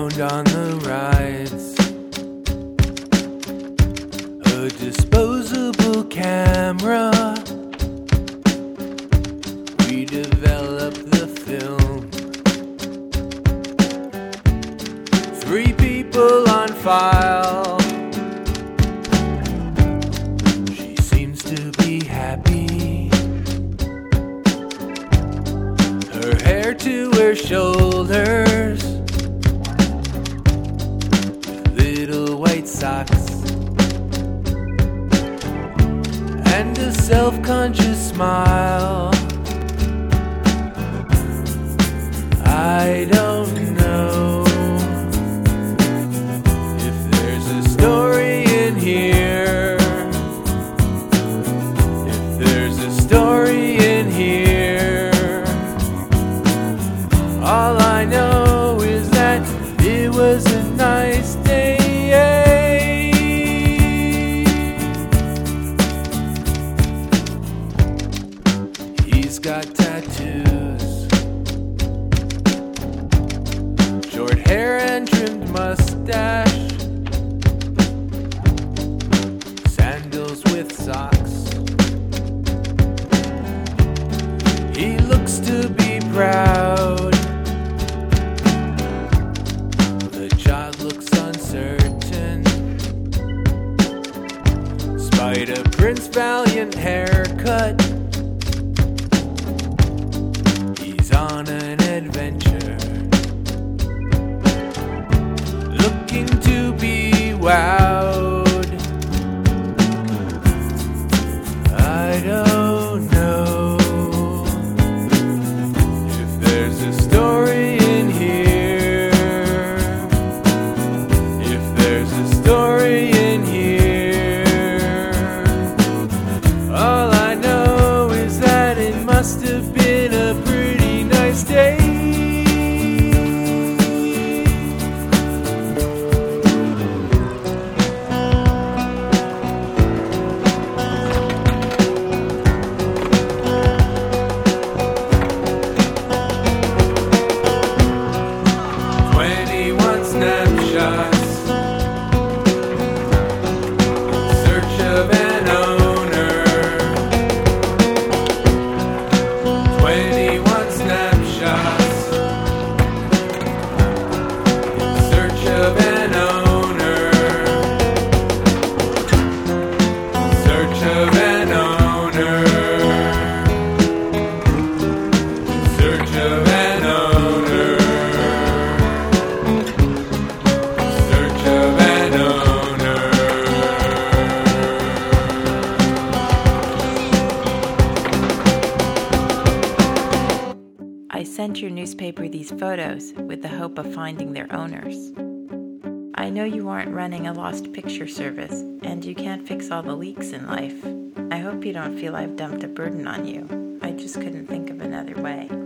around on the rides. A disposable camera. We develop the film. 3 people on file. She seems to be happy. Her hair to her shoulders, little white socks, and a self-conscious smile. I don't know if there's a story in here. If there's a story in here. All I know is that it was a nice day. He's got tattoos, short hair and trimmed mustache, sandals with socks. He looks to be proud. The child looks uncertain. Spider Prince Valiant haircut. He's on an adventure, looking to be wowed. I don't know if there's a story in here. If there's a story in here. All I know is that it must have been a pretty nice day. Snapshots, search of an owner. 21 snapshots, search of an owner. Search of an owner. Search of an owner. I sent your newspaper these photos with the hope of finding their owners. I know you aren't running a lost picture service, and you can't fix all the leaks in life. I hope you don't feel I've dumped a burden on you. I just couldn't think of another way.